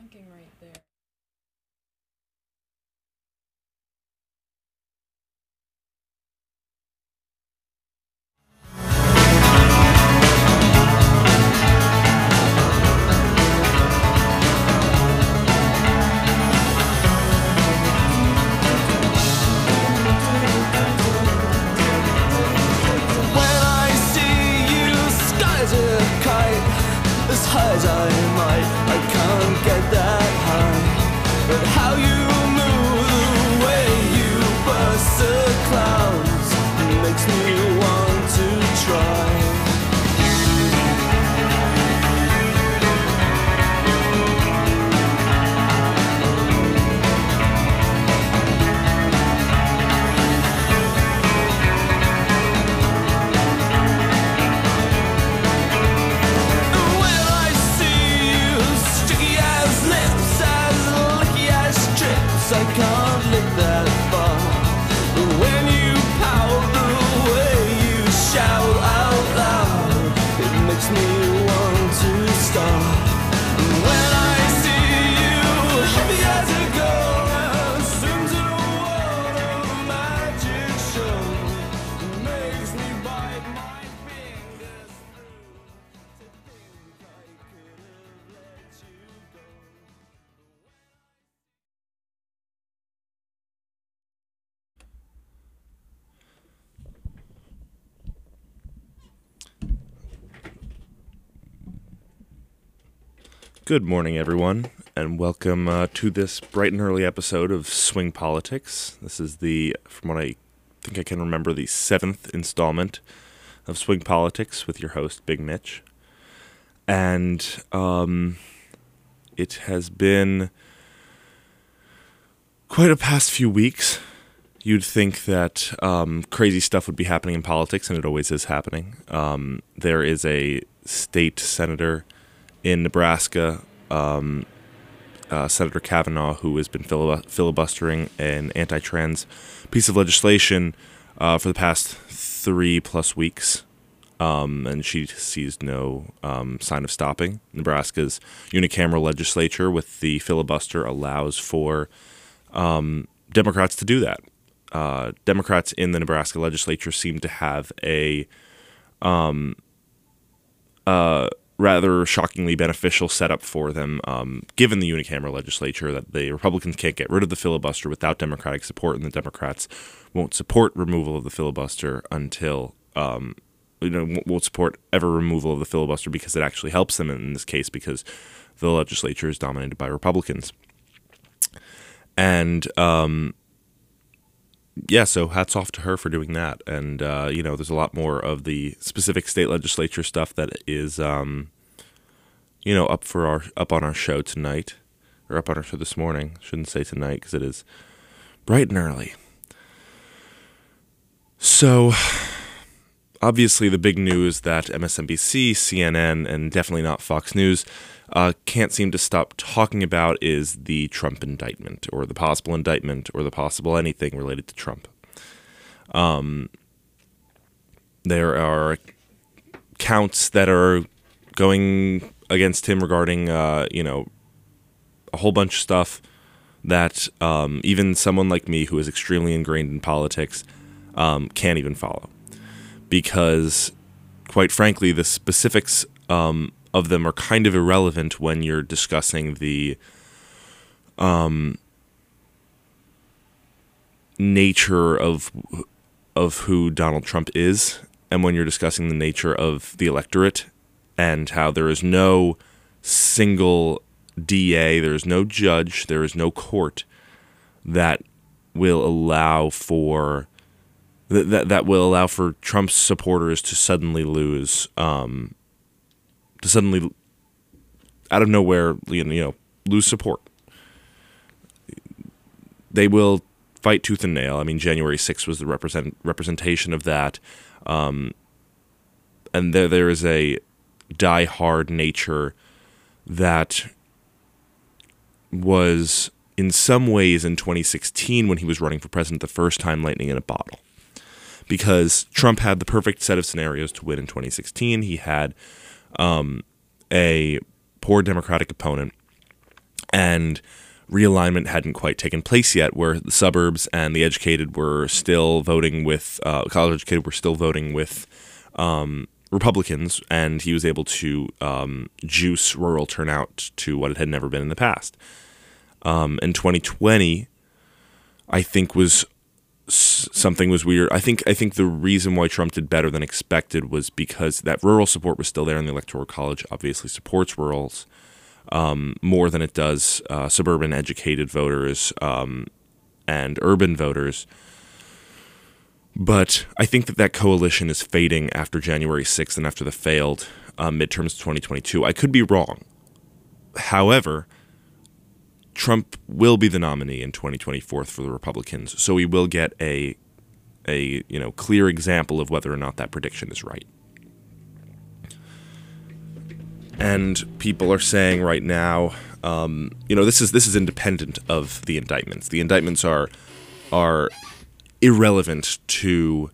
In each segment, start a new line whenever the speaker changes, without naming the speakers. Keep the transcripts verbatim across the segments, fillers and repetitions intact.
thinking right there.
As high as I might, I can't get that high. But how you move, the way you burst the clouds, makes me want to try. I can't live that far. But when you pout, the way you shout out loud, it makes me want to stop. And when I see you, happy as a girl, swim to the world of magic show, it makes me bite my fingers through to think I could have let you go.
Good morning, everyone, and welcome uh, to this bright and early episode of Swing Politics. This is the, from what I think I can remember, the seventh installment of Swing Politics with your host, Big Mitch. And um, it has been quite a past few weeks. You'd think that um, crazy stuff would be happening in politics, and it always is happening. Um, there is a state senator in Nebraska, um, uh, Senator Kavanaugh, who has been filib- filibustering an anti-trans piece of legislation uh, for the past three plus weeks, um, and she sees no um, sign of stopping. Nebraska's unicameral legislature with the filibuster allows for um, Democrats to do that. Uh, Democrats in the Nebraska legislature seem to have a um, uh, rather shockingly beneficial setup for them, um, given the unicameral legislature, that the Republicans can't get rid of the filibuster without Democratic support, and the Democrats won't support removal of the filibuster until, um, you know, won't support ever removal of the filibuster because it actually helps them in this case because the legislature is dominated by Republicans. And, um, yeah, so hats off to her for doing that. And, uh, you know, there's a lot more of the specific state legislature stuff that is, um, you know, up for our, up on our show tonight, or up on our show this morning. Shouldn't say tonight because it is bright and early. So, obviously the big news that M S N B C, C N N, and definitely not Fox News uh, can't seem to stop talking about is the Trump indictment, or the possible indictment, or the possible anything related to Trump. Um, there are counts that are going against him regarding, uh, you know, a whole bunch of stuff that um, even someone like me, who is extremely ingrained in politics, um, can't even follow. Because, quite frankly, the specifics um, of them are kind of irrelevant when you're discussing the um, nature of of who Donald Trump is, and when you're discussing the nature of the electorate, and how there is no single D A, there is no judge, there is no court that will allow for that that will allow for Trump's supporters to suddenly lose, um, to suddenly, out of nowhere, you know, lose support. They will fight tooth and nail. I mean, January sixth was the represent representation of that, um, and there there is a die-hard nature that was, in some ways, in twenty sixteen when he was running for president the first time, lightning in a bottle. Because Trump had the perfect set of scenarios to win in twenty sixteen. He had um, a poor Democratic opponent and realignment hadn't quite taken place yet, where the suburbs and the educated were still voting with uh, college educated were still voting with um, Republicans, and he was able to um, juice rural turnout to what it had never been in the past. Um, in twenty twenty, I think was something was weird. I think I think the reason why Trump did better than expected was because that rural support was still there, and the Electoral College obviously supports rurals um, more than it does uh, suburban educated voters um, and urban voters. But I think that that coalition is fading after January sixth and after the failed uh, midterms of twenty twenty-two. I could be wrong. However, Trump will be the nominee in twenty twenty-four for the Republicans, so we will get a a you know clear example of whether or not that prediction is right. And people are saying right now, um, you know, this is this is independent of the indictments. The indictments are are irrelevant to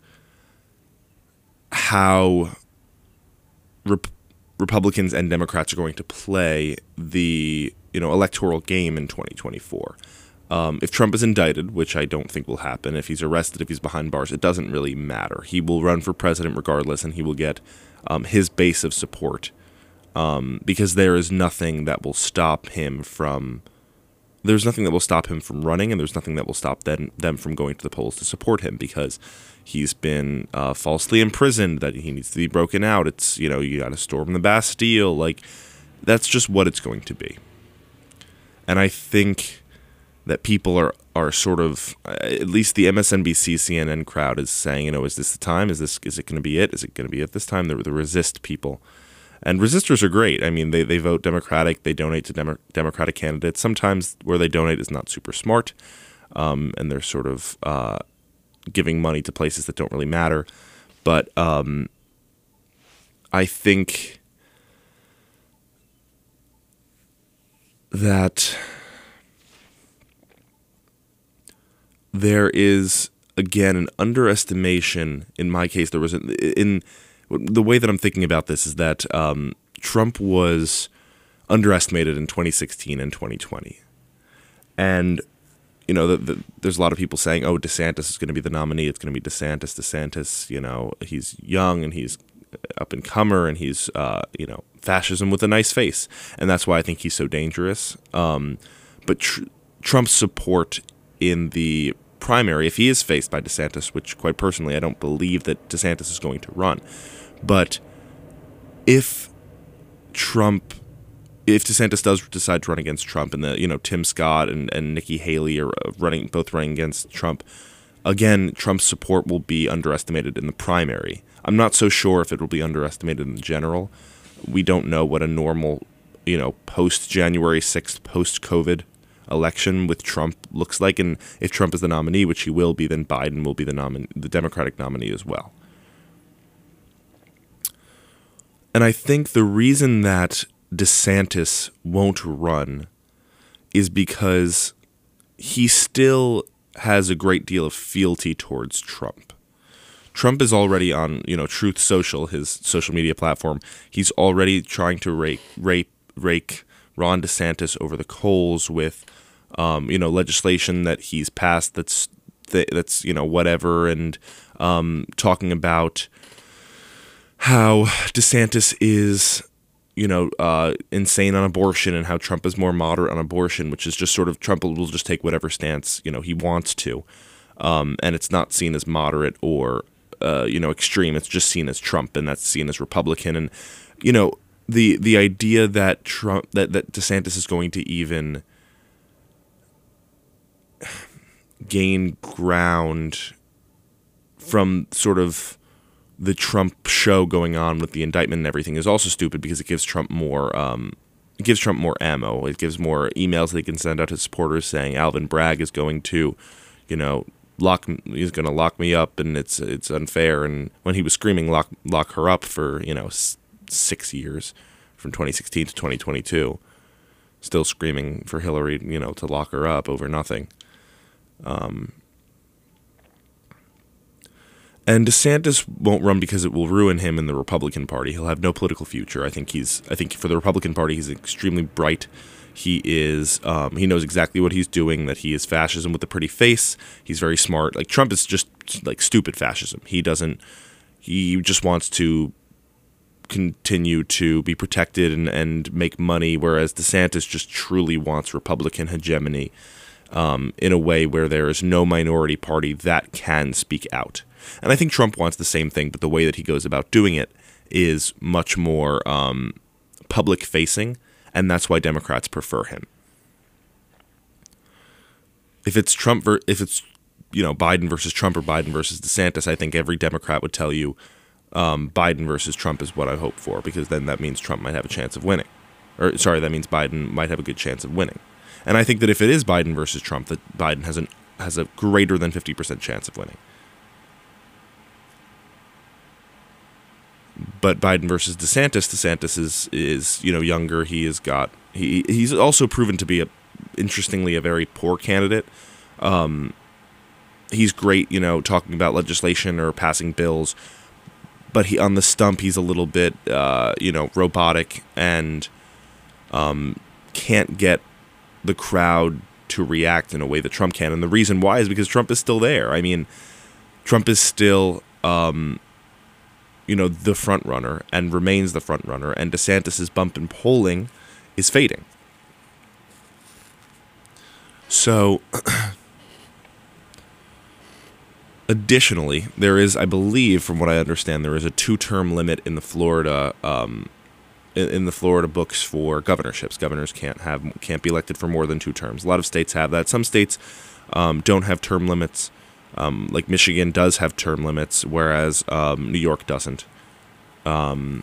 how Rep- Republicans and Democrats are going to play the you know electoral game in twenty twenty-four. Um, if Trump is indicted, which I don't think will happen, if he's arrested, if he's behind bars, it doesn't really matter. He will run for president regardless, and he will get um, his base of support um, because there is nothing that will stop him from. There's nothing that will stop him from running, and there's nothing that will stop them, them from going to the polls to support him because he's been uh, falsely imprisoned, that he needs to be broken out. It's, you know, you got to storm the Bastille. Like, that's just what it's going to be. And I think that people are, are sort of, uh, at least the M S N B C, C N N crowd is saying, you know, is this the time? Is this is it going to be it? Is it going to be it this time? The, the resist people. And resistors are great. I mean, they, they vote Democratic. They donate to Demo- Democratic candidates. Sometimes where they donate is not super smart, um, and they're sort of uh, giving money to places that don't really matter. But um, I think that there is, again, an underestimation. In my case, there was an, in the way that I'm thinking about this is that um, Trump was underestimated in twenty sixteen and twenty twenty. And, you know, the, the, there's a lot of people saying, oh, DeSantis is going to be the nominee. It's going to be DeSantis. DeSantis, you know, he's young and he's up and comer and he's, uh, you know, fascism with a nice face. And that's why I think he's so dangerous. Um, but tr- Trump's support in the primary, if he is faced by DeSantis, which quite personally I don't believe that DeSantis is going to run, but if Trump, if DeSantis does decide to run against Trump, and the you know Tim Scott and, and Nikki Haley are running both running against Trump, again Trump's support will be underestimated in the primary. I'm not so sure if it will be underestimated in the general. We don't know what a normal, you know, post January sixth, post COVID election with Trump looks like, and if Trump is the nominee, which he will be, then Biden will be the nomin- the Democratic nominee as well. And I think the reason that DeSantis won't run is because he still has a great deal of fealty towards Trump. Trump is already on, you know, Truth Social, his social media platform. He's already trying to rake, rake, rake Ron DeSantis over the coals with, um, you know, legislation that he's passed that's th- that's you know whatever, and um, talking about how DeSantis is, you know, uh, insane on abortion, and how Trump is more moderate on abortion, which is just sort of Trump will just take whatever stance you know he wants to, um, and it's not seen as moderate or uh, you know extreme. It's just seen as Trump, and that's seen as Republican, and you know. The the idea that Trump that, that DeSantis is going to even gain ground from sort of the Trump show going on with the indictment and everything is also stupid, because it gives Trump more um, it gives Trump more ammo. It gives more emails they can send out to supporters saying Alvin Bragg is going to, you know, lock he's going to lock me up, and it's it's unfair. And when he was screaming lock lock her up for you know. six years from twenty sixteen to twenty twenty-two, still screaming for Hillary, you know, to lock her up over nothing. Um, and DeSantis won't run because it will ruin him in the Republican Party. He'll have no political future. I think he's, I think for the Republican Party, he's extremely bright. He is um, he knows exactly what he's doing. That he is fascism with a pretty face. He's very smart. Like Trump is just like stupid fascism. He doesn't. He just wants to continue to be protected and, and make money, whereas DeSantis just truly wants Republican hegemony um, in a way where there is no minority party that can speak out. And I think Trump wants the same thing, but the way that he goes about doing it is much more um, public-facing, and that's why Democrats prefer him. If it's Trump, ver- if it's you know Biden versus Trump or Biden versus DeSantis, I think every Democrat would tell you Um, Biden versus Trump is what I hope for, because then that means Trump might have a chance of winning. Or sorry, that means Biden might have a good chance of winning. And I think that if it is Biden versus Trump, that Biden has an has a greater than fifty percent chance of winning. But Biden versus DeSantis, DeSantis is is you know younger. He has got he he's also proven to be a interestingly a very poor candidate. Um, he's great, you know, talking about legislation or passing bills. But he on the stump, he's a little bit, uh, you know, robotic and um, can't get the crowd to react in a way that Trump can. And the reason why is because Trump is still there. I mean, Trump is still, um, you know, the front runner and remains the front runner. And DeSantis's bump in polling is fading. So additionally, there is, I believe, from what I understand, there is a two-term limit in the Florida, um, in, in the Florida books for governorships. Governors can't have can't be elected for more than two terms. A lot of states have that. Some states um, don't have term limits. Um, like Michigan does have term limits, whereas um, New York doesn't. Um,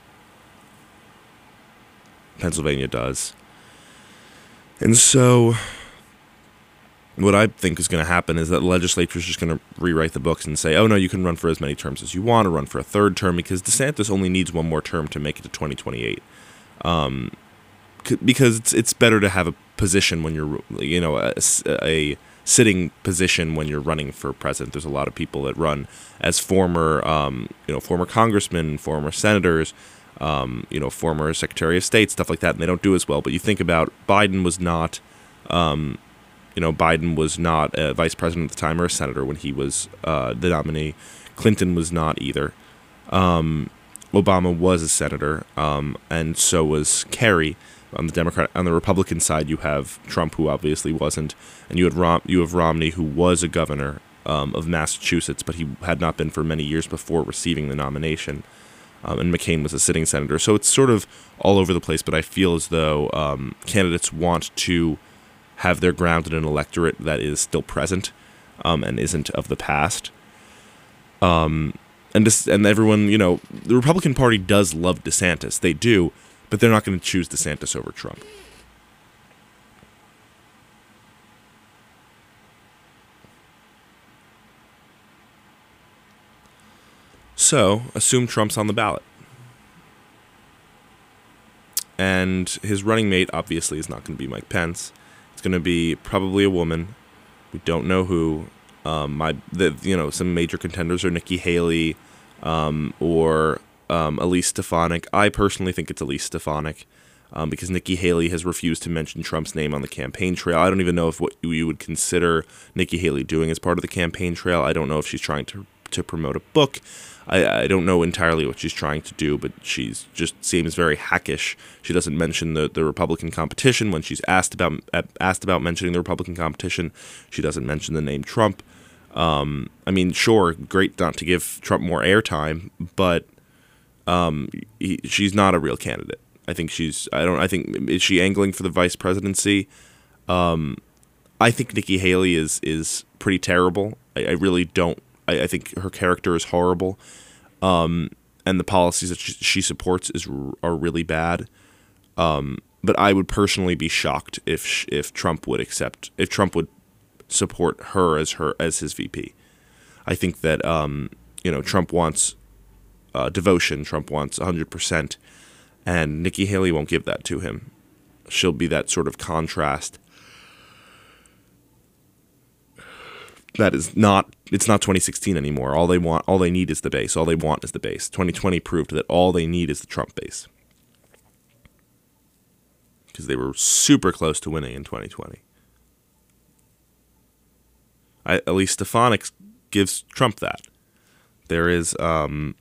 Pennsylvania does. And so what I think is going to happen is that the legislature is just going to rewrite the books and say, oh, no, you can run for as many terms as you want, or run for a third term, because DeSantis only needs one more term to make it to twenty twenty-eight. Um, c- because it's it's better to have a position when you're, you know, a, a sitting position when you're running for president. There's a lot of people that run as former, um, you know, former congressmen, former senators, um, you know, former secretary of state, stuff like that, and they don't do as well. But you think about Biden was not... Um, You know, Biden was not a vice president at the time or a senator when he was uh, the nominee. Clinton was not either. Um, Obama was a senator, um, and so was Kerry. On the Democrat, on the Republican side, you have Trump, who obviously wasn't, and you had Rom- you have Romney, who was a governor um, of Massachusetts, but he had not been for many years before receiving the nomination. Um, and McCain was a sitting senator, so it's sort of all over the place. But I feel as though um, candidates want to have their ground in an electorate that is still present um, and isn't of the past. Um, and this, and everyone, you know, the Republican Party does love DeSantis. They do, but they're not going to choose DeSantis over Trump. So, assume Trump's on the ballot. And his running mate, obviously, is not going to be Mike Pence. It's going to be probably a woman. We don't know who. Um, my, the, you know, some major contenders are Nikki Haley um, or um, Elise Stefanik. I personally think it's Elise Stefanik um, because Nikki Haley has refused to mention Trump's name on the campaign trail. I don't even know if what you would consider Nikki Haley doing as part of the campaign trail. I don't know if she's trying to to promote a book. I, I don't know entirely what she's trying to do, but she's just seems very hackish. She doesn't mention the, the Republican competition when she's asked about asked about mentioning the Republican competition. She doesn't mention the name Trump. Um, I mean, sure, great not to give Trump more airtime, but um, he, she's not a real candidate. I think she's. I don't. I think is she angling for the vice presidency? Um, I think Nikki Haley is is pretty terrible. I, I really don't. I, I think her character is horrible, um, and the policies that she, she supports is are really bad. Um, but I would personally be shocked if if Trump would accept if Trump would support her as her as his V P. I think that um, you know Trump wants uh, devotion. Trump wants one hundred percent, and Nikki Haley won't give that to him. She'll be that sort of contrast. That is not, it's not twenty sixteen anymore. All they want, all they need is the base. All they want is the base. twenty twenty proved that all they need is the Trump base. because they were super close to winning in twenty twenty. I, Elise Stefanik gives Trump that. There is um,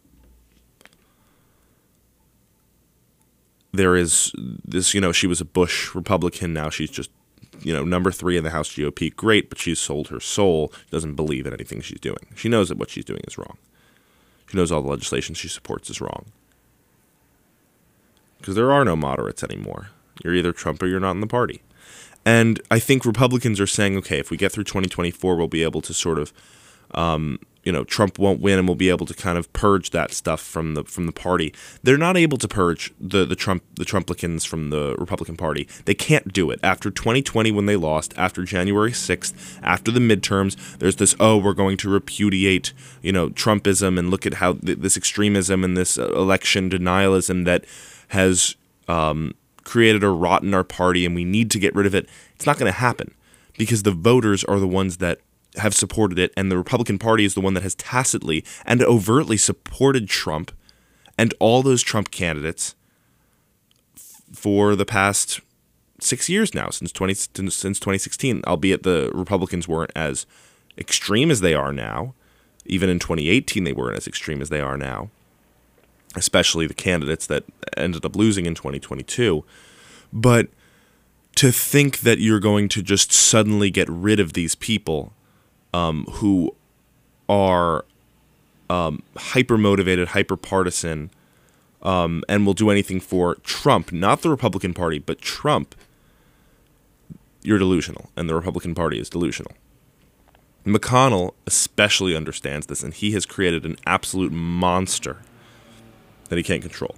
there is this, you know, she was a Bush Republican. Now she's just, you know, number three in the House G O P. Great, but she's sold her soul. She doesn't believe in anything she's doing. She knows that what she's doing is wrong. She knows all the legislation she supports is wrong. Because there are no moderates anymore. You're either Trump or you're not in the party. And I think Republicans are saying, okay, if we get through twenty twenty-four, we'll be able to sort of, um, you know, Trump won't win, and we'll be able to kind of purge that stuff from the from the party. They're not able to purge the the Trump the Trumplicans from the Republican Party. They can't do it. After twenty twenty, when they lost, after January sixth, after the midterms, there's this, oh, we're going to repudiate, you know, Trumpism, and look at how th- this extremism and this uh, election denialism that has um, created a rot in our party, and we need to get rid of it. It's not going to happen, because the voters are the ones that have supported it, and the Republican Party is the one that has tacitly and overtly supported Trump and all those Trump candidates f- for the past six years now, since twenty since twenty sixteen. Albeit the Republicans weren't as extreme as they are now. Even in twenty eighteen, they weren't as extreme as they are now, especially the candidates that ended up losing in twenty twenty-two. But to think that you're going to just suddenly get rid of these people um, who are um, hyper-motivated, hyper-partisan, um, and will do anything for Trump, not the Republican Party, but Trump, you're delusional, and the Republican Party is delusional. McConnell especially understands this, and he has created an absolute monster that he can't control.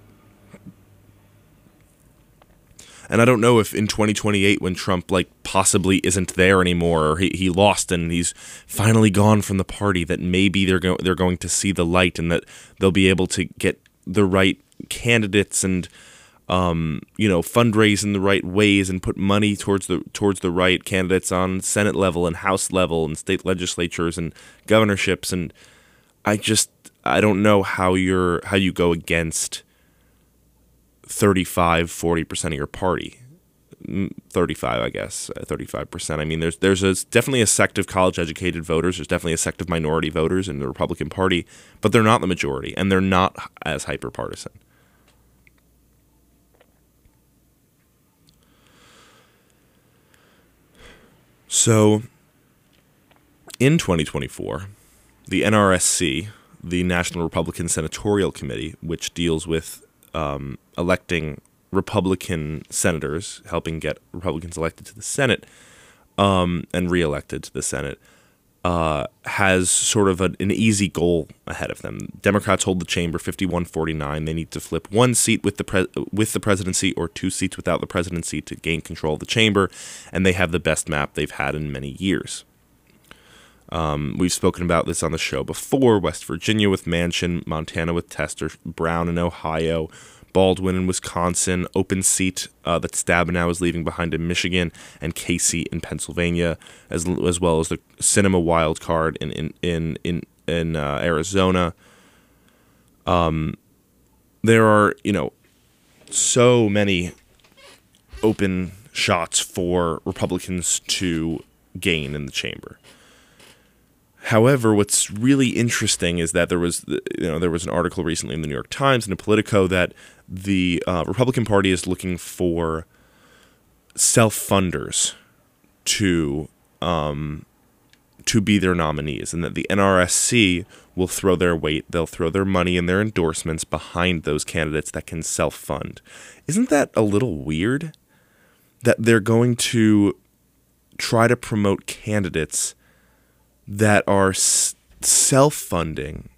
And I don't know if in twenty twenty-eight, when Trump like possibly isn't there anymore, or he, he lost and he's finally gone from the party, that maybe they're go- they're going to see the light, and that they'll be able to get the right candidates and um, you know, fundraise in the right ways and put money towards the towards the right candidates on Senate level and House level and state legislatures and governorships. And I just I don't know how you're how you go against thirty-five, forty percent of your party. thirty-five, I guess, thirty-five percent. I mean, there's there's a, definitely a sect of college-educated voters. There's definitely a sect of minority voters in the Republican Party, but they're not the majority, and they're not as hyper-partisan. So, in twenty twenty-four, the N R S C, the National Republican Senatorial Committee, which deals with um, electing Republican senators, helping get Republicans elected to the Senate um, and reelected to the Senate, uh, has sort of a, an easy goal ahead of them. Democrats hold the chamber fifty-one forty-nine. They need to flip one seat with the pre- with the presidency or two seats without the presidency to gain control of the chamber, and they have the best map they've had in many years. Um, we've spoken about this on the show before. West Virginia with Manchin, Montana with Tester, Brown in Ohio, Baldwin in Wisconsin, open seat uh, that Stabenow is leaving behind in Michigan, and Casey in Pennsylvania, as as well as the Sinema wild card in in in in, in uh, Arizona. Um, there are you know so many open shots for Republicans to gain in the chamber. However, what's really interesting is that there was, you know, there was an article recently in the New York Times and in Politico that the uh, Republican Party is looking for self-funders to um, to be their nominees, and that the N R S C will throw their weight, they'll throw their money and their endorsements behind those candidates that can self-fund. Isn't that a little weird? That they're going to try to promote candidates that are s- self-funding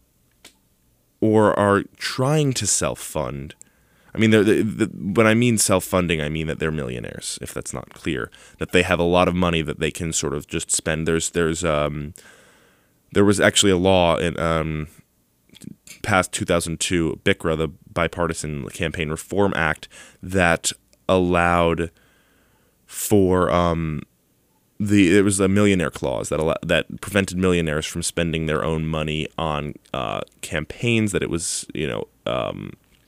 or are trying to self-fund. I mean, the, the, when I mean self-funding, I mean that they're millionaires, if that's not clear. That they have a lot of money that they can sort of just spend. There's, there's, um, there was actually a law in um, past two thousand two, B I C R A, the Bipartisan Campaign Reform Act, that allowed for um, The it was a millionaire clause that al- that prevented millionaires from spending their own money on uh, campaigns. That it was you know um,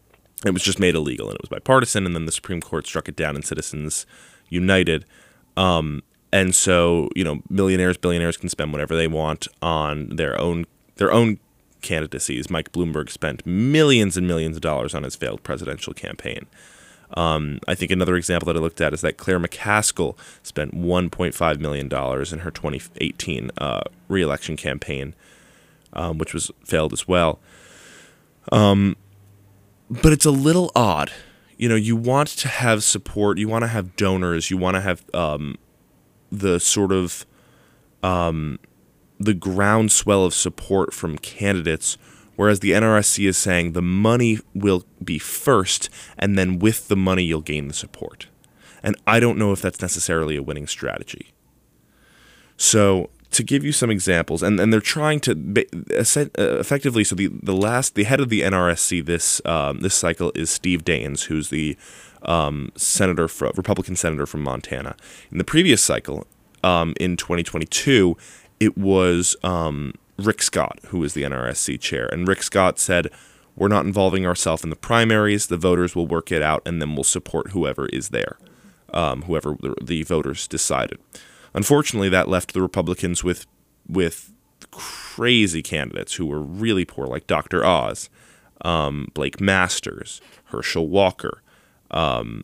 It was just made illegal, and it was bipartisan, and then the Supreme Court struck it down in Citizens United. Um, and so, you know, millionaires, billionaires can spend whatever they want on their own their own candidacies. Mike Bloomberg spent millions and millions of dollars on his failed presidential campaign. Um, I think another example that I looked at is that Claire McCaskill spent one point five million dollars in her twenty eighteen uh, re-election campaign, um, which was failed as well. Um, but it's a little odd. You know, you want to have support, you want to have donors, you want to have um, the sort of um, the groundswell of support from candidates, whereas the N R S C is saying the money will be first, and then with the money you'll gain the support. And I don't know if that's necessarily a winning strategy. So to give you some examples, and, and they're trying to effectively, so the, the last, the head of the N R S C this um, this cycle is Steve Daines, who's the um, senator, from, Republican senator from Montana. In the previous cycle, um, in twenty twenty-two, it was um, Rick Scott, who was the N R S C chair. And Rick Scott said, we're not involving ourselves in the primaries. The voters will work it out, and then we'll support whoever is there, um, whoever the, the voters decided. Unfortunately, that left the Republicans with with crazy candidates who were really poor, like Doctor Oz, um, Blake Masters, Herschel Walker, um,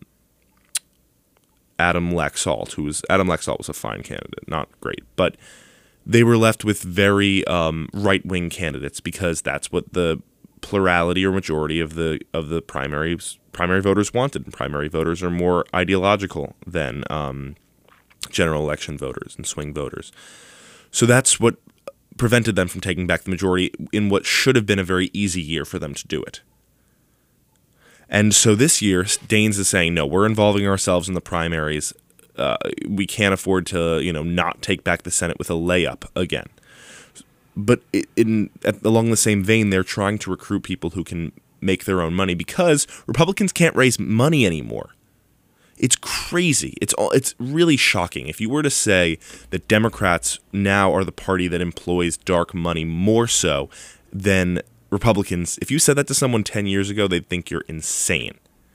Adam Laxalt, who was Adam Laxalt was a fine candidate, not great, but they were left with very um, right-wing candidates because that's what the plurality or majority of the of the primaries primary voters wanted. And primary voters are more ideological than um, general election voters and swing voters. So that's what prevented them from taking back the majority in what should have been a very easy year for them to do it. And so this year, Daines is saying, no, we're involving ourselves in the primaries. Uh, we can't afford to, you know, not take back the Senate with a layup again. But in, in along the same vein, they're trying to recruit people who can make their own money because Republicans can't raise money anymore. It's crazy. It's all. It's really shocking. If you were to say that Democrats now are the party that employs dark money more so than Republicans, if you said that to someone ten years ago, they'd think you're insane.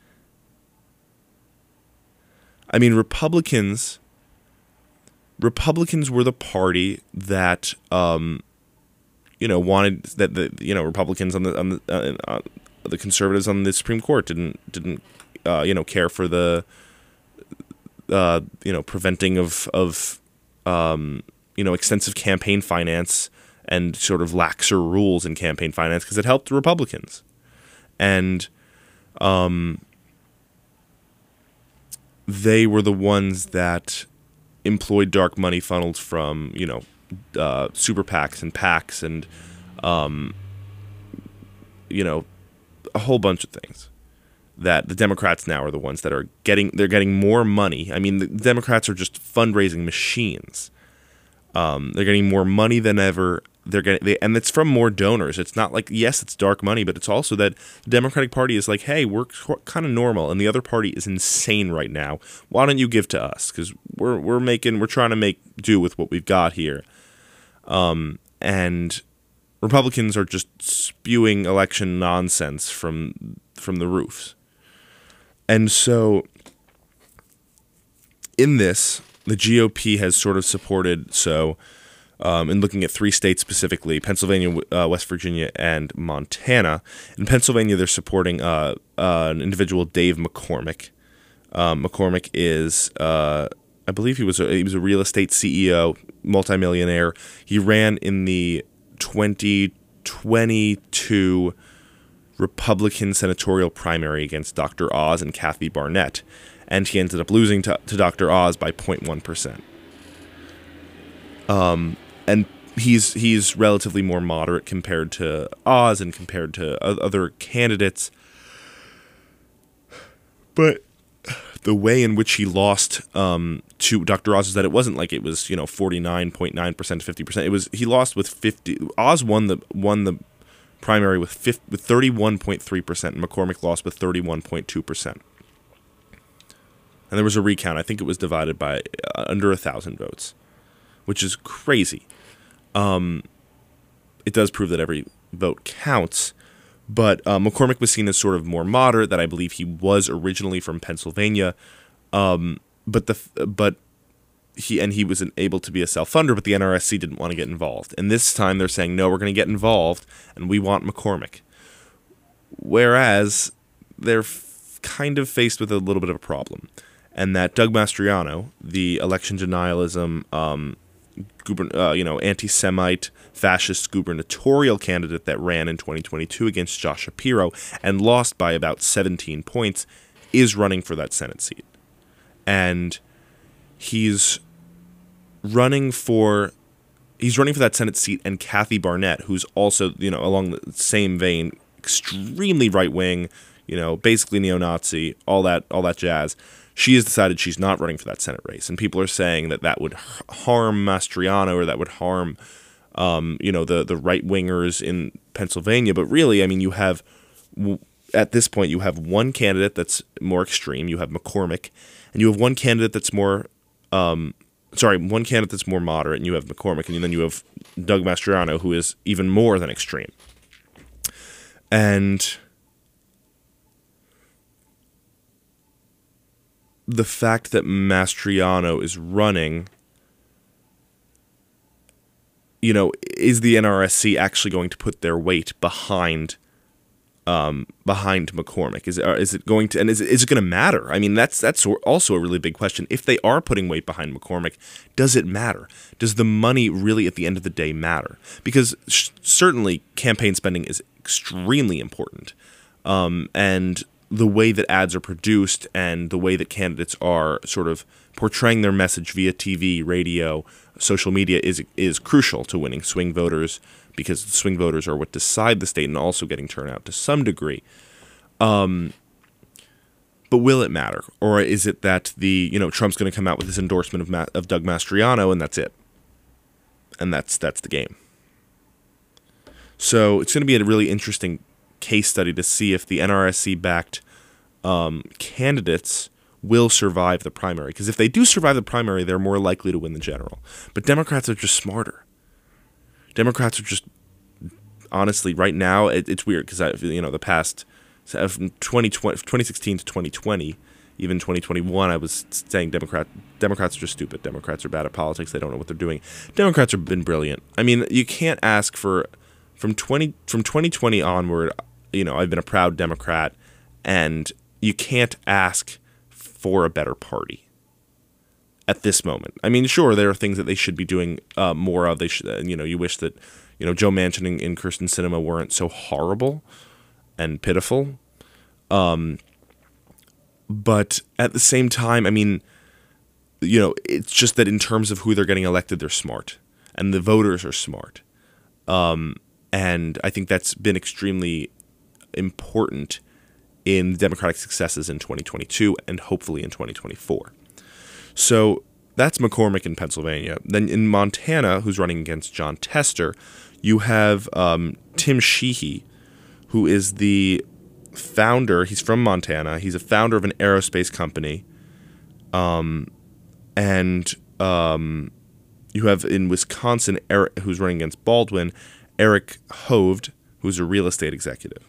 I mean, Republicans. Republicans were the party that, um, you know, wanted that the you know Republicans on the on the uh, uh, the conservatives on the Supreme Court didn't didn't uh, you know care for the. Uh, you know, preventing of of um, you know extensive campaign finance and sort of laxer rules in campaign finance because it helped the Republicans, and um, they were the ones that employed dark money funneled from you know uh, super PACs and PACs and um, you know a whole bunch of things. That the Democrats now are the ones that are getting, they're getting more money. I mean, the Democrats are just fundraising machines. Um, they're getting more money than ever. They're getting, they, and it's from more donors. It's not like, yes, it's dark money, but it's also that the Democratic Party is like, hey, we're kind of normal, and the other party is insane right now. Why don't you give to us? Because we're we're making, we're trying to make do with what we've got here. Um, and Republicans are just spewing election nonsense from from the roofs. And so in this, the G O P has sort of supported, so um, in looking at three states specifically, Pennsylvania, uh, West Virginia, and Montana. In Pennsylvania, they're supporting uh, uh, an individual, Dave McCormick. Um, McCormick is, uh, I believe he was a, he was a real estate C E O, multimillionaire. He ran in the twenty twenty-two Republican senatorial primary against Doctor Oz and Kathy Barnett, and he ended up losing to, to Doctor Oz by zero point one percent. Um, and he's he's relatively more moderate compared to Oz and compared to other candidates. But the way in which he lost um, to Doctor Oz is that it wasn't like it was you know forty-nine point nine percent to fifty percent. It was he lost with fifty. Oz won the won the. primary with thirty-one point three percent, and McCormick lost with thirty-one point two percent. And there was a recount. I think it was divided by uh, under a thousand votes, which is crazy. Um, it does prove that every vote counts, But uh, McCormick was seen as sort of more moderate, that I believe he was originally from Pennsylvania. Um, but the but he and he was able to be a self-funder, but the N R S C didn't want to get involved. And this time they're saying, no, we're going to get involved, and we want McCormick. Whereas they're f- kind of faced with a little bit of a problem, and that Doug Mastriano, the election denialism, um, gubern- uh, you know, anti-Semite, fascist gubernatorial candidate that ran in twenty twenty-two against Josh Shapiro and lost by about seventeen points, is running for that Senate seat. And he's running for he's running for that Senate seat, and Kathy Barnett, who's also, you know, along the same vein, extremely right-wing, you know, basically neo-Nazi, all that all that jazz. She has decided she's not running for that Senate race, and people are saying that that would harm Mastriano, or that would harm Um, you know, the, the right-wingers in Pennsylvania. But really, I mean, you have, at this point, you have one candidate that's more extreme. You have McCormick. And you have one candidate that's more, um, sorry, one candidate that's more moderate. And you have McCormick. And then you have Doug Mastriano, who is even more than extreme. And the fact that Mastriano is running, you know, is the N R S C actually going to put their weight behind um, behind McCormick? Is, uh, is it going to, and is it, is it going to matter? I mean, that's that's also a really big question. If they are putting weight behind McCormick, does it matter? Does the money really, at the end of the day, matter? Because sh- certainly campaign spending is extremely important. Um, and the way that ads are produced and the way that candidates are sort of portraying their message via T V, radio, social media is is crucial to winning swing voters, because swing voters are what decide the state and also getting turnout to some degree. Um, but will it matter? Or is it that the, you know, Trump's going to come out with his endorsement of Ma- of Doug Mastriano, and that's it? And that's that's the game. So it's going to be a really interesting case study to see if the N R S C-backed um, candidates will survive the primary. Because if they do survive the primary, they're more likely to win the general. But Democrats are just smarter. Democrats are just, honestly, right now, it, it's weird because, you know, the past, from twenty twenty, twenty sixteen to twenty twenty, even twenty twenty-one, I was saying Democrat, Democrats are just stupid. Democrats are bad at politics. They don't know what they're doing. Democrats have been brilliant. I mean, you can't ask for, from twenty from twenty twenty onward, you know, I've been a proud Democrat, and you can't ask for a better party at this moment. I mean, sure, there are things that they should be doing uh, more of. They should, uh, you know, you wish that, you know, Joe Manchin and, and Kyrsten Sinema weren't so horrible and pitiful. Um, but at the same time, I mean, you know, it's just that in terms of who they're getting elected, they're smart, and the voters are smart. Um, and I think that's been extremely important in Democratic successes in twenty twenty-two and hopefully in twenty twenty-four. So that's McCormick in Pennsylvania. Then in Montana, who's running against John Tester, you have um, Tim Sheehy, who is the founder. He's from Montana. He's a founder of an aerospace company. Um, and um, you have in Wisconsin, Eric, who's running against Baldwin, Eric Hoved, who's a real estate executive.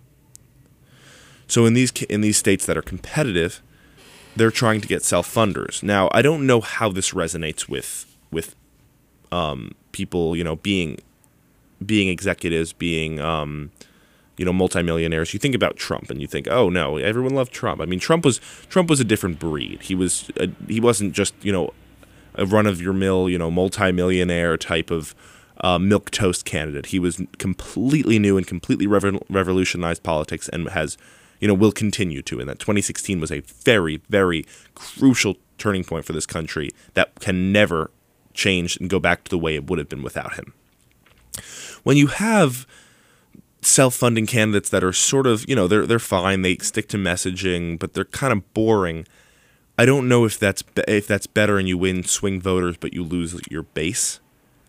So in these in these states that are competitive, they're trying to get self-funders. Now, I don't know how this resonates with with um, people, you know, being being executives, being um, you know, multimillionaires. You think about Trump, and you think, oh no, everyone loved Trump. I mean, Trump was Trump was a different breed. He was a, he wasn't just, you know, a run-of-your-mill, you know, multimillionaire type of uh, milquetoast candidate. He was completely new and completely revo- revolutionized politics, and has, you know, will continue to. And that twenty sixteen was a very, very crucial turning point for this country that can never change and go back to the way it would have been without him. When you have self-funding candidates that are sort of, you know, they're they're fine, they stick to messaging, but they're kind of boring, I don't know if that's if that's better and you win swing voters but you lose your base.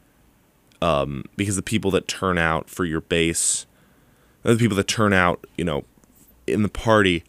Um, because the people that turn out for your base, the people that turn out, you know, in the party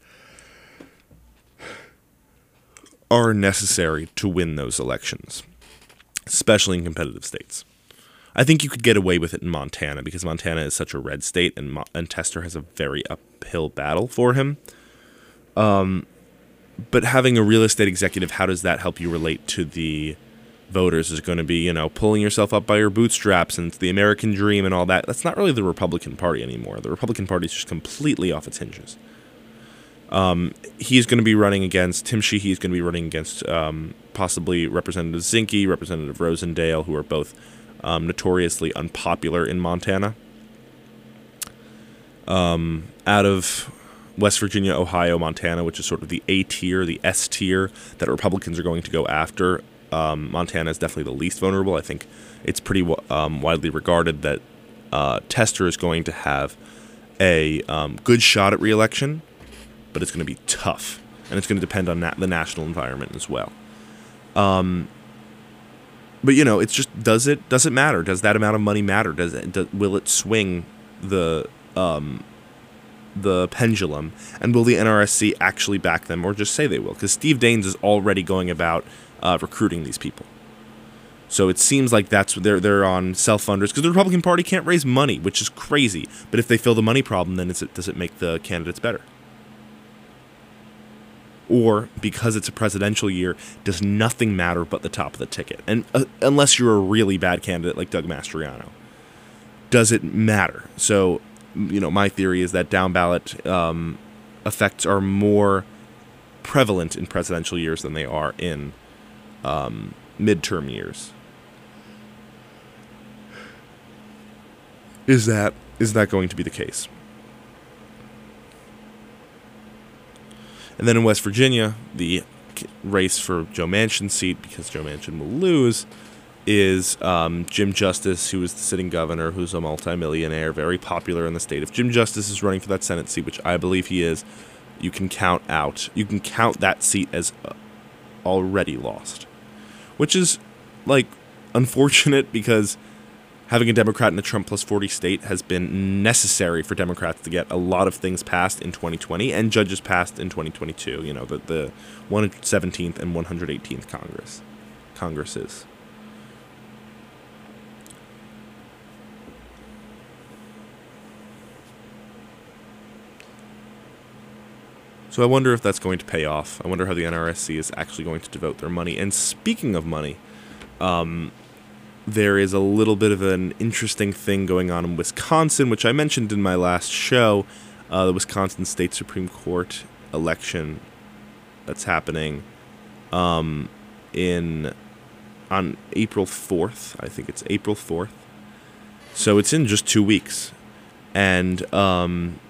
are necessary to win those elections, especially in competitive states. I think you could get away with it in Montana because Montana is such a red state, and Mo- and Tester has a very uphill battle for him. Um, but having a real estate executive, how does that help you relate to the voters? Is it going to be, you know, pulling yourself up by your bootstraps and it's the American dream and all that? That's not really the Republican Party anymore. The Republican Party is just completely off its hinges. Um, he's going to be running against, Tim Sheehy is going to be running against um, possibly Representative Zinke, Representative Rosendale, who are both um, notoriously unpopular in Montana. Um, out of West Virginia, Ohio, Montana, which is sort of the A tier, the S tier that Republicans are going to go after, um, Montana is definitely the least vulnerable. I think it's pretty um, widely regarded that uh, Tester is going to have a um, good shot at re-election, but it's going to be tough, and it's going to depend on na- the national environment as well. Um, but you know, it's just does it does it matter? Does that amount of money matter? Does it does, will it swing the um, the pendulum, and will the N R S C actually back them, or just say they will? Because Steve Daines is already going about uh, recruiting these people. So it seems like that's they're they're on self-funders because the Republican Party can't raise money, which is crazy. But if they fill the money problem, then is it, does it make the candidates better? Or because it's a presidential year, does nothing matter but the top of the ticket? And uh, unless you're a really bad candidate like Doug Mastriano, does it matter? So, you know, my theory is that down ballot um, effects are more prevalent in presidential years than they are in um, midterm years. Is that is that going to be the case? And then in West Virginia, the race for Joe Manchin's seat, because Joe Manchin will lose, is um, Jim Justice, who is the sitting governor, who's a multimillionaire, very popular in the state. If Jim Justice is running for that Senate seat, which I believe he is, you can count out, you can count that seat as uh, already lost. Which is, like, unfortunate because having a Democrat in a Trump plus forty state has been necessary for Democrats to get a lot of things passed in twenty twenty and judges passed in twenty twenty-two. You know, the, the one hundred seventeenth and one hundred eighteenth Congress. Congresses. So I wonder if that's going to pay off. I wonder how the N R S C is actually going to devote their money. And speaking of money, um... there is a little bit of an interesting thing going on in Wisconsin, which I mentioned in my last show, uh, the Wisconsin State Supreme Court election that's happening um, in on April fourth. I think it's April fourth. So it's in just two weeks. And um,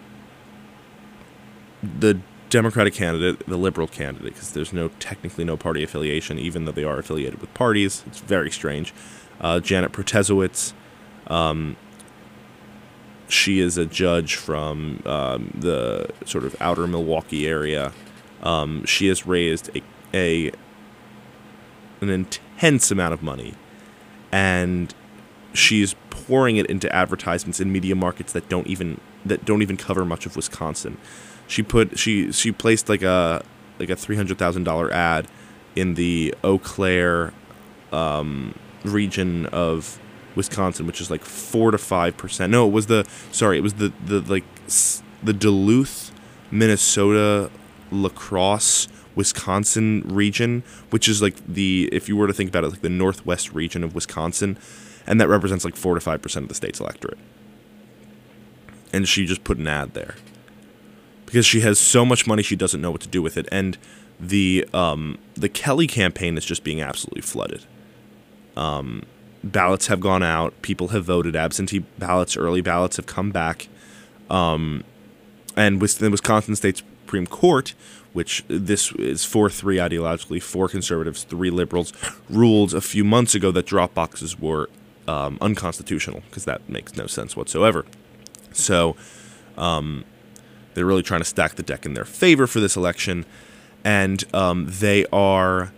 the Democratic candidate, the liberal candidate, because there's no technically no party affiliation, even though they are affiliated with parties. It's very strange. Uh, Janet Protasiewicz, um, she is a judge from um, the sort of outer Milwaukee area. Um, she has raised a, a an intense amount of money, and she's pouring it into advertisements in media markets that don't even that don't even cover much of Wisconsin. She put she she placed like a like a three hundred thousand dollar ad in the Eau Claire Um, region of Wisconsin, which is like four to five percent. No, it was the sorry, it was the the like the Duluth, Minnesota, La Crosse, Wisconsin region, which is like the if you were to think about it, like the northwest region of Wisconsin, and that represents like four to five percent of the state's electorate. And she just put an ad there because she has so much money she doesn't know what to do with it, and the um the Kelly campaign is just being absolutely flooded. Um, ballots have gone out. People have voted. Absentee ballots, early ballots have come back. Um, and with the Wisconsin State Supreme Court, which this is four three ideologically, four conservatives, three liberals, ruled a few months ago that drop boxes were um, unconstitutional because that makes no sense whatsoever. So um, they're really trying to stack the deck in their favor for this election. And um, they are...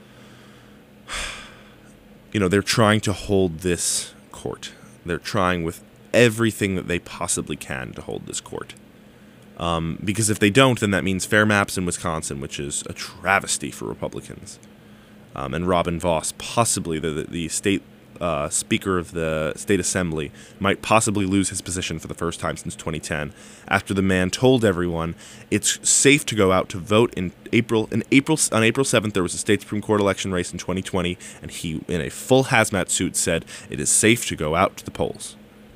You know, they're trying to hold this court. They're trying with everything that they possibly can to hold this court. Um, because if they don't, then that means fair maps in Wisconsin, which is a travesty for Republicans. Um, and Robin Voss, possibly the, the state uh, Speaker of the State Assembly, might possibly lose his position for the first time since twenty ten, after the man told everyone it's safe to go out to vote in April. In April on April seventh, there was a state Supreme Court election race in twenty twenty, and he, in a full hazmat suit, said it is safe to go out to the polls.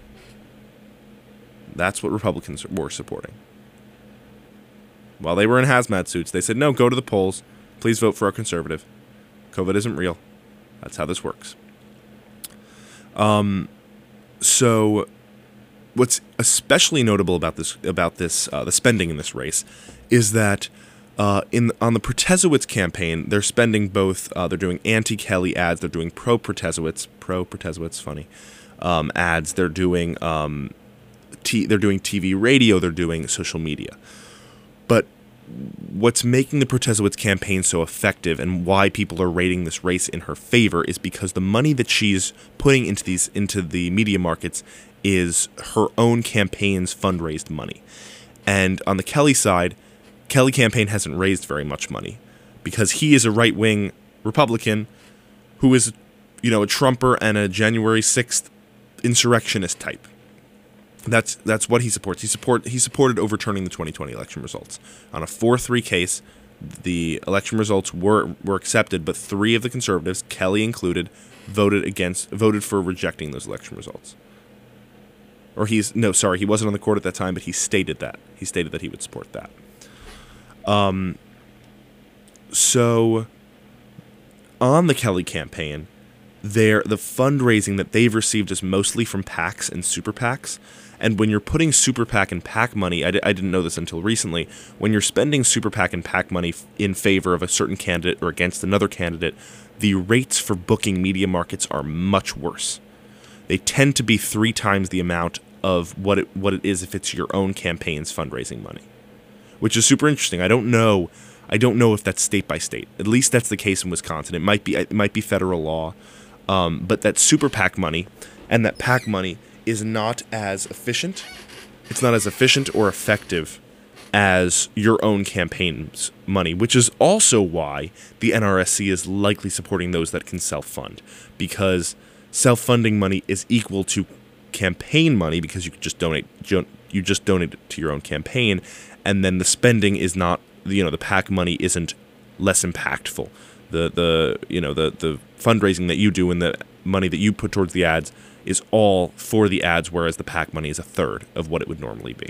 That's what Republicans were supporting. While they were in hazmat suits, they said, no, go to the polls. Please vote for our conservative. COVID isn't real. That's how this works. Um, so what's especially notable about this, about this, uh, the spending in this race, is that uh, in on the Protasiewicz campaign, they're spending both. Uh, they're doing anti-Kelly ads. They're doing pro-Protasiewicz, pro-Protasiewicz, funny um, ads. They're doing um, t- they're doing T V, radio. They're doing social media. But what's making the Protasiewicz campaign so effective and why people are rating this race in her favor is because the money that she's putting into these into the media markets is her own campaign's fundraised money. And on the Kelly side, Kelly campaign hasn't raised very much money because he is a right-wing Republican who is, you know, a Trumper and a January sixth insurrectionist type. That's that's what he supports. He support he supported overturning the twenty twenty election results. On a four three case, the election results were were accepted, but three of the conservatives, Kelly included, voted against voted for rejecting those election results. Or he's no, sorry, he wasn't on the court at that time, but he stated that. He stated that he would support that. Um so on the Kelly campaign, Their, the fundraising that they've received is mostly from PACs and super PACs. And when you're putting super PAC and PAC money, I, d- I didn't know this until recently, when you're spending super PAC and PAC money f- in favor of a certain candidate or against another candidate, the rates for booking media markets are much worse. They tend to be three times the amount of what it, what it is if it's your own campaign's fundraising money, which is super interesting. I don't know. I don't know if that's state by state. At least that's the case in Wisconsin. It might be. It might be federal law. Um, but that super PAC money and that PAC money is not as efficient. It's not as efficient or effective as your own campaign's money, which is also why the N R S C is likely supporting those that can self-fund, because self-funding money is equal to campaign money because you could just donate. You just donate it to your own campaign, and then the spending is not. You know, the PAC money isn't less impactful. The the you know the the fundraising that you do and the money that you put towards the ads is all for the ads, whereas the PAC money is a third of what it would normally be.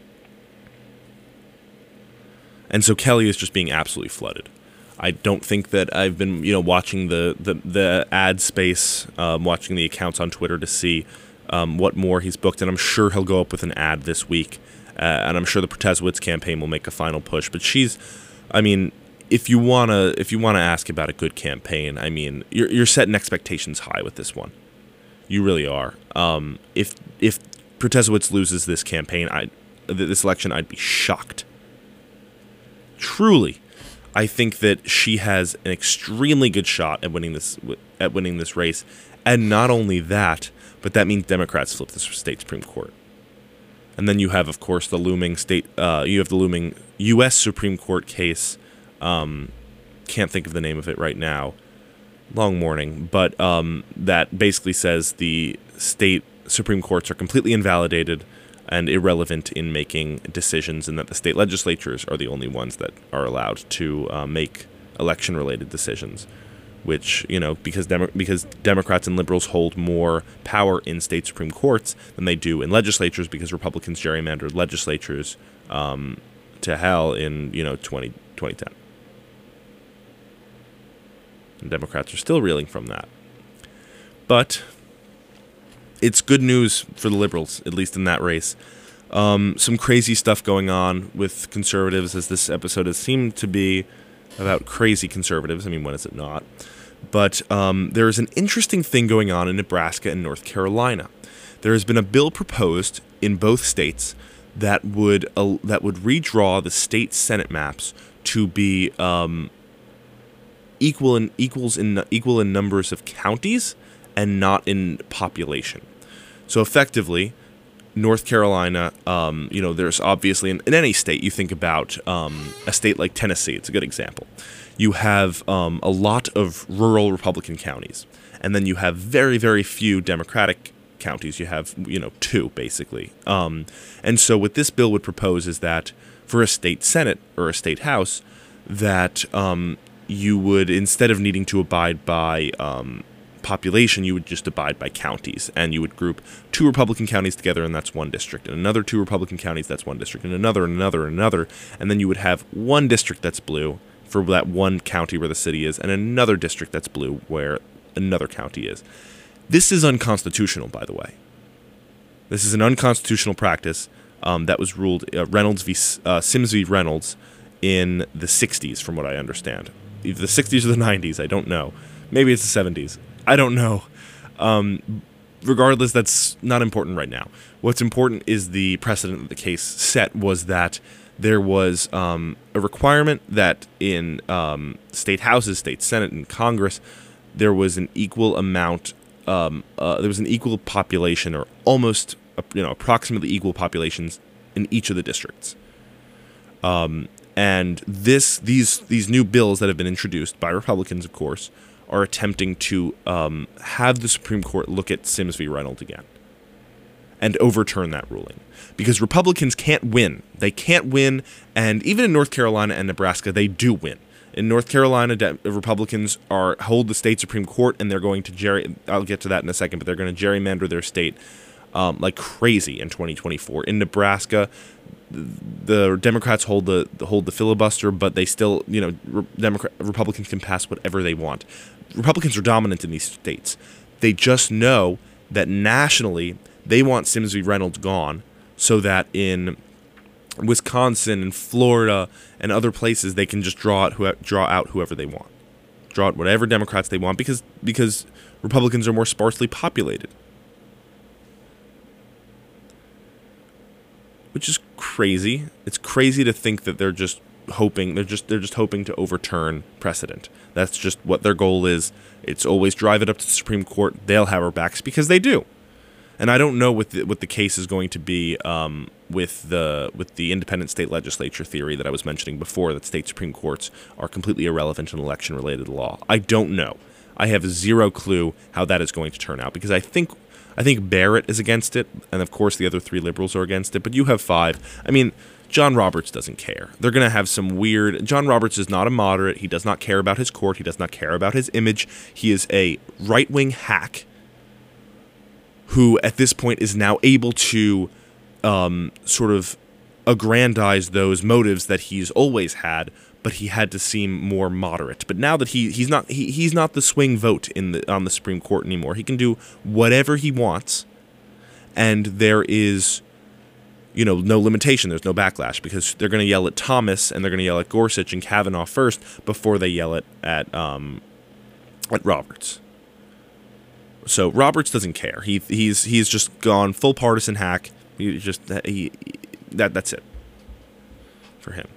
And so Kelly is just being absolutely flooded. I don't think that I've been you know watching the the, the ad space, um, watching the accounts on Twitter to see um, what more he's booked, and I'm sure he'll go up with an ad this week, uh, and I'm sure the Protasiewicz campaign will make a final push. But she's, I mean. If you wanna, if you wanna ask about a good campaign, I mean, you're you're setting expectations high with this one. You really are. Um, if if Protasiewicz loses this campaign, I this election, I'd be shocked. Truly, I think that she has an extremely good shot at winning this at winning this race, and not only that, but that means Democrats flip the state Supreme Court, and then you have, of course, the looming state. Uh, you have the looming U S Supreme Court case. Um, can't think of the name of it right now. Long morning, but um, that basically says the state Supreme Courts are completely invalidated and irrelevant in making decisions, and that the state legislatures are the only ones that are allowed to uh, make election-related decisions. Which, you know, because Demo- because Democrats and liberals hold more power in state Supreme Courts than they do in legislatures, because Republicans gerrymandered legislatures um, to hell in you know twenty ten. And Democrats are still reeling from that. But it's good news for the liberals, at least in that race. Um, some crazy stuff going on with conservatives, as this episode has seemed to be about crazy conservatives. I mean, when is it not? But um, there is an interesting thing going on in Nebraska and North Carolina. There has been a bill proposed in both states that would uh, that would redraw the state Senate maps to be um, equal in equals in equal in numbers of counties and not in population. So effectively, North Carolina, um, you know, there's obviously in, in any state you think about um, a state like Tennessee. It's a good example. You have um, a lot of rural Republican counties, and then you have very, very few Democratic counties. You have, you know, two, basically. Um, and so what this bill would propose is that for a state Senate or a state House, that um, you would, instead of needing to abide by um, population, you would just abide by counties, and you would group two Republican counties together, and that's one district, and another two Republican counties, that's one district, and another, and another, and another, and then you would have one district that's blue for that one county where the city is, and another district that's blue where another county is. This is unconstitutional, by the way. This is an unconstitutional practice um, that was ruled uh, Reynolds v. Uh, Sims v. Reynolds in the sixties, from what I understand. Either the sixties or the nineties, I don't know. Maybe it's the seventies. I don't know. Um, regardless, that's not important right now. What's important is the precedent that the case set was that there was um, a requirement that in um, state houses, state senate, and Congress, there was an equal amount, um, uh, there was an equal population, or almost, you know, approximately equal populations in each of the districts. Um, and this, these, these new bills that have been introduced by Republicans, of course, are attempting to um, have the Supreme Court look at Sims v. Reynolds again and overturn that ruling. Because Republicans can't win. They can't win, and even in North Carolina and Nebraska, they do win. In North Carolina, de- Republicans are hold the state Supreme Court, and they're going to gerry. I'll get to that in a second, but they're going to gerrymander their state um, like crazy in twenty twenty-four. In Nebraska, the Democrats hold the hold the filibuster, but they still, you know, Re- Democrat Republicans can pass whatever they want. Republicans are dominant in these states. They just know that nationally they want Sims v. Reynolds gone, so that in Wisconsin and Florida and other places they can just draw out who, draw out whoever they want, draw out whatever Democrats they want, because because Republicans are more sparsely populated, which is crazy. It's crazy to think that they're just hoping they're just they're just hoping to overturn precedent. That's just what their goal is. It's always drive it up to the Supreme Court. They'll have our backs, because they do. And I don't know what the, what the case is going to be um, with the with the independent state legislature theory that I was mentioning before, that state Supreme Courts are completely irrelevant in election-related law. I don't know. I have zero clue how that is going to turn out, because I think I think Barrett is against it, and of course the other three liberals are against it, but you have five. I mean, John Roberts doesn't care. They're going to have some weird... John Roberts is not a moderate. He does not care about his court. He does not care about his image. He is a right-wing hack who at this point is now able to um, sort of aggrandize those motives that he's always had, but he had to seem more moderate. But now that he he's not he, he's not the swing vote in the on the Supreme Court anymore. He can do whatever he wants, and there is, you know, no limitation. There's no backlash, because they're going to yell at Thomas and they're going to yell at Gorsuch and Kavanaugh first before they yell at at um, at Roberts. So Roberts doesn't care. He he's he's just gone full partisan hack. He just he that that's it for him.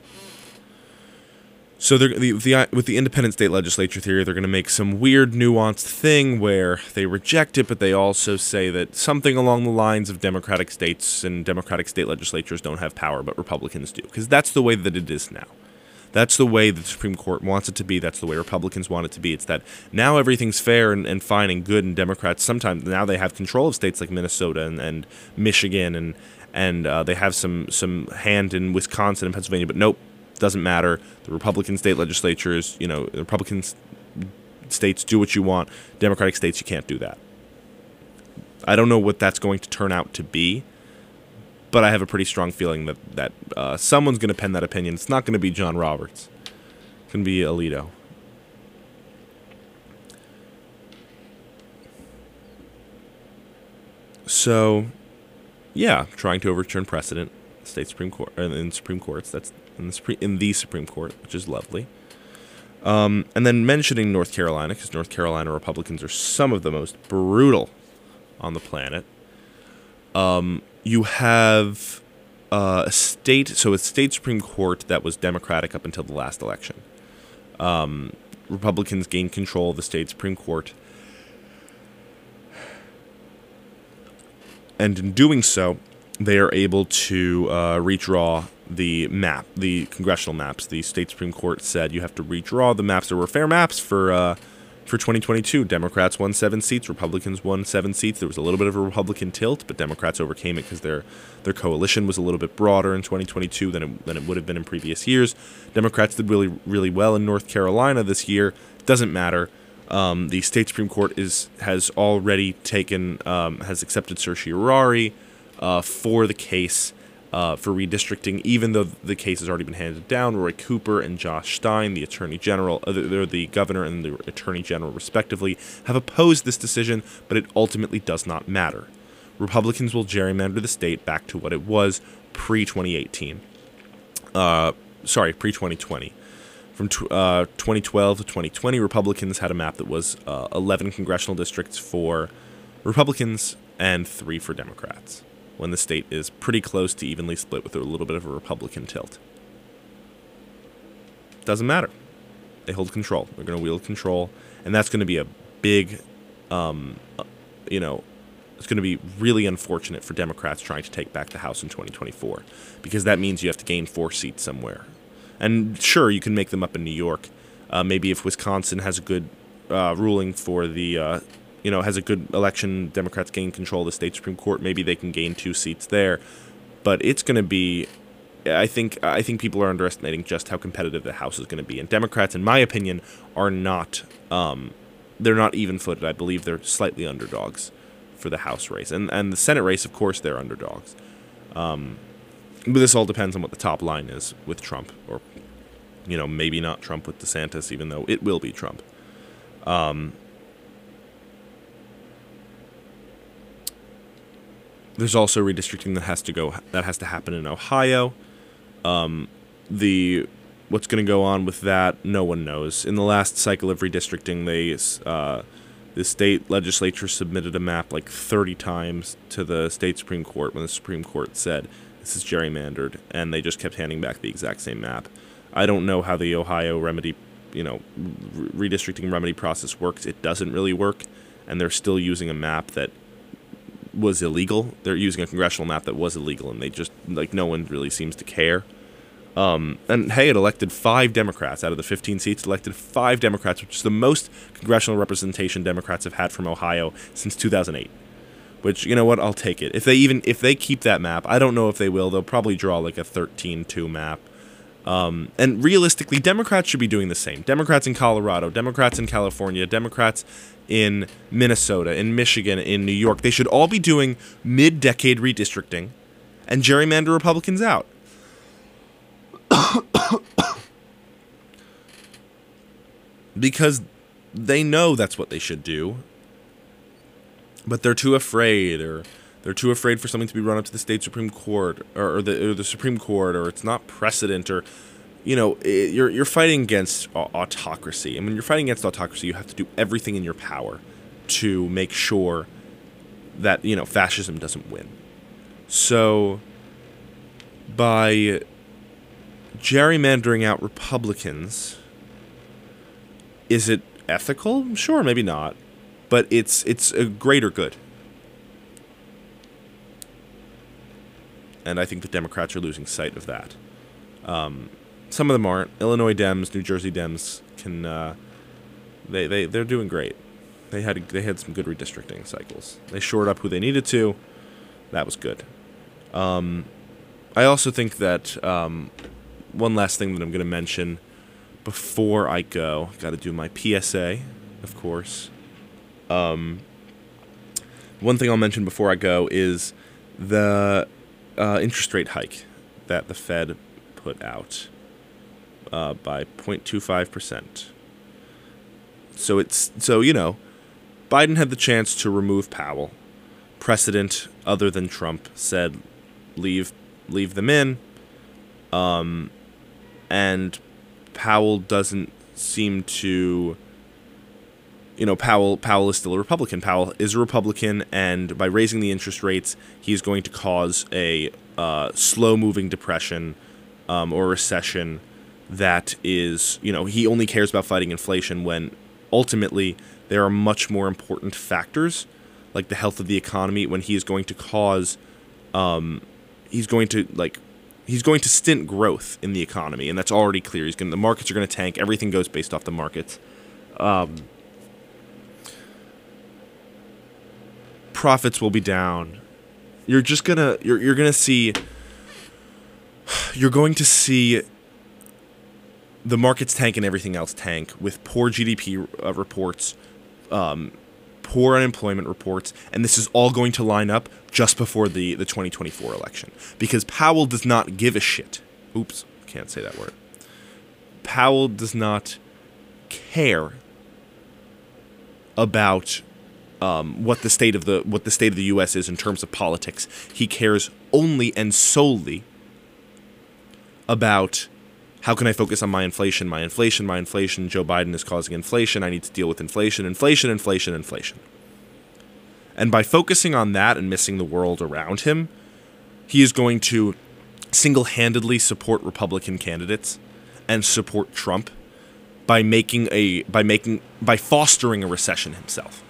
So they're, the, the with the independent state legislature theory, they're going to make some weird nuanced thing where they reject it, but they also say that something along the lines of Democratic states and Democratic state legislatures don't have power, but Republicans do, because that's the way that it is now. That's the way the Supreme Court wants it to be. That's the way Republicans want it to be. It's that now everything's fair and, and fine and good, and Democrats sometimes now they have control of states like Minnesota and, and Michigan, and and uh, they have some some hand in Wisconsin and Pennsylvania. But nope, doesn't matter. The Republican state legislatures, you know, the Republican states do what you want. Democratic states, you can't do that. I don't know what that's going to turn out to be, but I have a pretty strong feeling that, that uh, someone's going to pen that opinion. It's not going to be John Roberts. It's going to be Alito. So, yeah, trying to overturn precedent, state Supreme Court, or in Supreme Courts. That's in the Supreme, in the Supreme Court, which is lovely. Um, and then mentioning North Carolina, because North Carolina Republicans are some of the most brutal on the planet. Um, you have uh, a state, so a state Supreme Court that was Democratic up until the last election. Um, Republicans gained control of the state Supreme Court. And in doing so, they are able to uh, redraw the map, the congressional maps. The state Supreme Court said you have to redraw the maps. There were fair maps for uh, For twenty twenty-two, Democrats won seven seats, Republicans won seven seats. There was a little bit of a Republican tilt, but Democrats overcame it because their their coalition was a little bit broader in twenty twenty-two than it, than it would have been in previous years. Democrats did really, really well in North Carolina this year. Doesn't matter. Um, the state Supreme Court is has already taken, um, has accepted certiorari uh, for the case uh, for redistricting, even though the case has already been handed down. Roy Cooper and Josh Stein, the Attorney General, uh, they're the Governor and the Attorney General, respectively, have opposed this decision, but it ultimately does not matter. Republicans will gerrymander the state back to what it was pre-twenty eighteen. Uh, sorry, pre-twenty twenty. From t- uh, twenty twelve to twenty twenty, Republicans had a map that was uh, eleven congressional districts for Republicans and three for Democrats, when the state is pretty close to evenly split with a little bit of a Republican tilt. Doesn't matter. They hold control. They're going to wield control, and that's going to be a big, um, uh, you know, it's going to be really unfortunate for Democrats trying to take back the House in twenty twenty-four, because that means you have to gain four seats somewhere. And sure, you can make them up in New York. Uh, maybe if Wisconsin has a good uh, ruling for the, uh, you know, has a good election, Democrats gain control of the state Supreme Court. Maybe they can gain two seats there. But it's going to be, I think, I think people are underestimating just how competitive the House is going to be. And Democrats, in my opinion, are not, um, they're not even-footed. I believe they're slightly underdogs for the House race. And and the Senate race, of course, they're underdogs. Um, but this all depends on what the top line is with Trump, or, you know, maybe not Trump with DeSantis, even though it will be Trump. Um, there's also redistricting that has to go that has to happen in Ohio. Um, the what's going to go on with that, no one knows. In the last cycle of redistricting, they uh, the state legislature submitted a map like thirty times to the state Supreme Court when the Supreme Court said this is gerrymandered, and they just kept handing back the exact same map. I don't know how the Ohio remedy, you know, re- redistricting remedy process works. It doesn't really work, and they're still using a map that was illegal. They're using a congressional map that was illegal, and they just, like, no one really seems to care. Um, and hey, it elected five Democrats out of the fifteen seats. It elected five Democrats, which is the most congressional representation Democrats have had from Ohio since two thousand eight. Which, you know what, I'll take it. If they even if they keep that map, I don't know if they will. They'll probably draw like a thirteen two map. Um, and realistically, Democrats should be doing the same. Democrats in Colorado, Democrats in California, Democrats in Minnesota, in Michigan, in New York, they should all be doing mid-decade redistricting and gerrymander Republicans out. Because they know that's what they should do, but they're too afraid, or they're too afraid for something to be run up to the state Supreme Court, or, or, the, or the Supreme Court, or it's not precedent, or, you know, it, you're you're fighting against autocracy. And when you're fighting against autocracy, you have to do everything in your power to make sure that, you know, fascism doesn't win. So, by gerrymandering out Republicans, is it ethical? Sure, maybe not. But it's it's a greater good. And I think the Democrats are losing sight of that. Um, some of them aren't. Illinois Dems, New Jersey Dems can uh, they they they're doing great. They had they had some good redistricting cycles. They shored up who they needed to. That was good. Um, I also think that um, one last thing that I'm going to mention before I go, got to do my P S A, of course. Um, one thing I'll mention before I go is the uh, interest rate hike that the Fed put out uh, by zero point two five percent. So it's so you know, Biden had the chance to remove Powell. Precedent other than Trump said leave leave them in, um, and Powell doesn't seem to. You know, Powell Powell is still a Republican. Powell is a Republican, and by raising the interest rates, he's going to cause a uh, slow-moving depression um, or recession that is, you know, he only cares about fighting inflation when ultimately there are much more important factors, like the health of the economy, when he is going to cause, um, he's going to, like, he's going to stint growth in the economy, and that's already clear. He's going the markets are going to tank. Everything goes based off the markets. Um... profits will be down. You're just gonna you're you're gonna see you're going to see the markets tank and everything else tank with poor G D P uh, reports, um, poor unemployment reports, and this is all going to line up just before the, the twenty twenty-four election. Because Powell does not give a shit. Oops, can't say that word. Powell does not care about um, what the state of the what the state of the U S is in terms of politics. He cares only and solely about how can I focus on my inflation, my inflation, my inflation. Joe Biden is causing inflation. I need to deal with inflation, inflation, inflation, inflation. And by focusing on that and missing the world around him, he is going to single-handedly support Republican candidates and support Trump by making a by making by fostering a recession himself.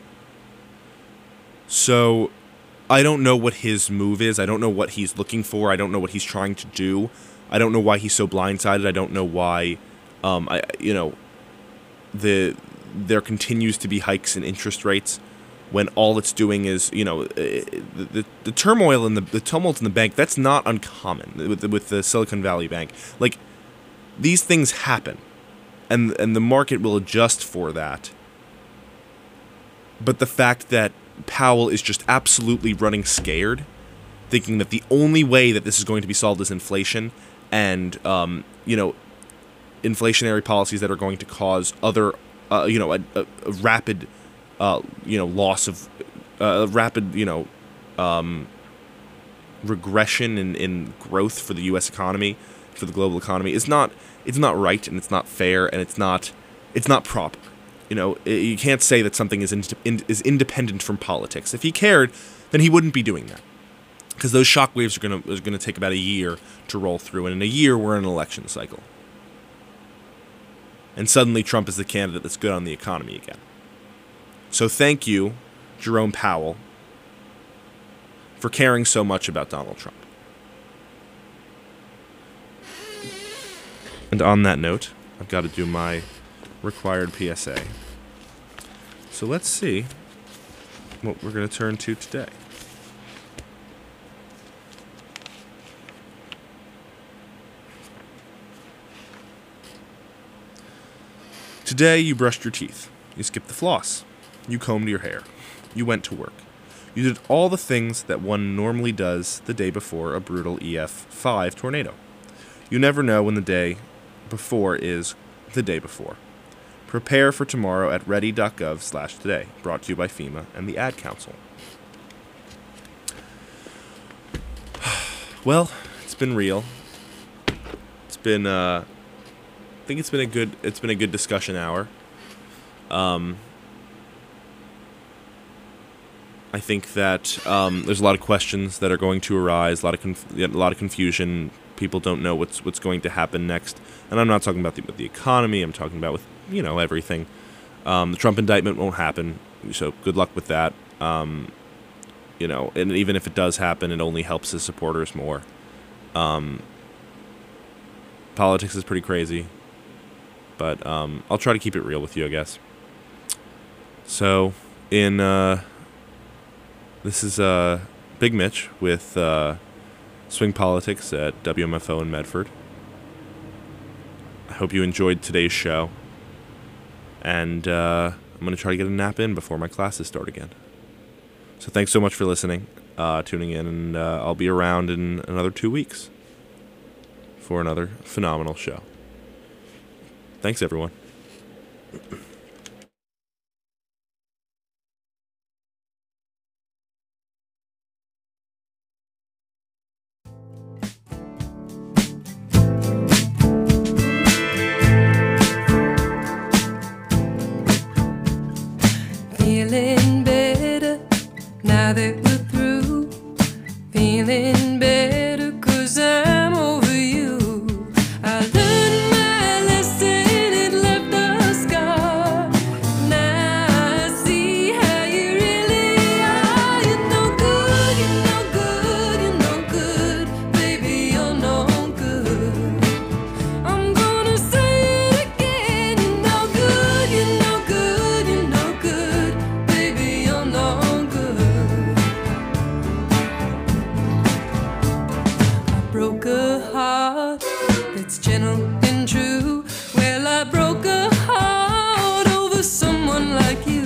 So I don't know what his move is. I don't know what he's looking for. I don't know what he's trying to do. I don't know why he's so blindsided. I don't know why, um, I you know, the there continues to be hikes in interest rates when all it's doing is, you know, the the, the turmoil and the, the tumult in the bank. That's not uncommon with the, with the Silicon Valley Bank. Like, these things happen, and and the market will adjust for that. But the fact that Powell is just absolutely running scared, thinking that the only way that this is going to be solved is inflation. And, um, you know, inflationary policies that are going to cause other, uh, you know, a, a, a rapid, uh, you know, loss of, uh, rapid, you know, um, regression in, in growth for the U S economy, for the global economy, is not, it's not right, and it's not fair, and it's not, it's not proper. You know, you can't say that something is in, in, is independent from politics. If he cared, then he wouldn't be doing that. Because those shockwaves are gonna are gonna take about a year to roll through, and in a year we're in an election cycle. And suddenly Trump is the candidate that's good on the economy again. So thank you, Jerome Powell, for caring so much about Donald Trump. And on that note, I've got to do my required P S A. So let's see what we're going to turn to today. Today, you brushed your teeth. You skipped the floss. You combed your hair. You went to work. You did all the things that one normally does the day before a brutal E F five tornado. You never know when the day before is the day before. Prepare for tomorrow at ready.gov slash today. Brought to you by FEMA and the Ad Council. Well, it's been real. It's been, uh... I think it's been a good it's been a good discussion hour. Um, I think that um, there's a lot of questions that are going to arise, a lot of conf- a lot of confusion. People don't know what's what's going to happen next, and I'm not talking about the, with the economy. I'm talking about with you know everything. Um, the Trump indictment won't happen, so good luck with that. Um, you know, and even if it does happen, it only helps his supporters more. Um, politics is pretty crazy. But um, I'll try to keep it real with you, I guess. So, in uh, this is uh, Big Mitch with uh, Swing Politics at W M F O in Medford. I hope you enjoyed today's show. And uh, I'm going to try to get a nap in before my classes start again. So thanks so much for listening, uh, tuning in, and uh, I'll be around in another two weeks for another phenomenal show. Thanks, everyone.
Feeling better now that we're through. Feeling better 'cause I'm over you. I learned my lesson, it left a scar. Now I see how you really are. You're no good, you're no good, you're no good. Baby, you're no good. I'm gonna say it again. You're no good, you're no good, you're no good. Baby, you're no good. broke a heart that's gentle and true. Well, I broke a heart over someone like you.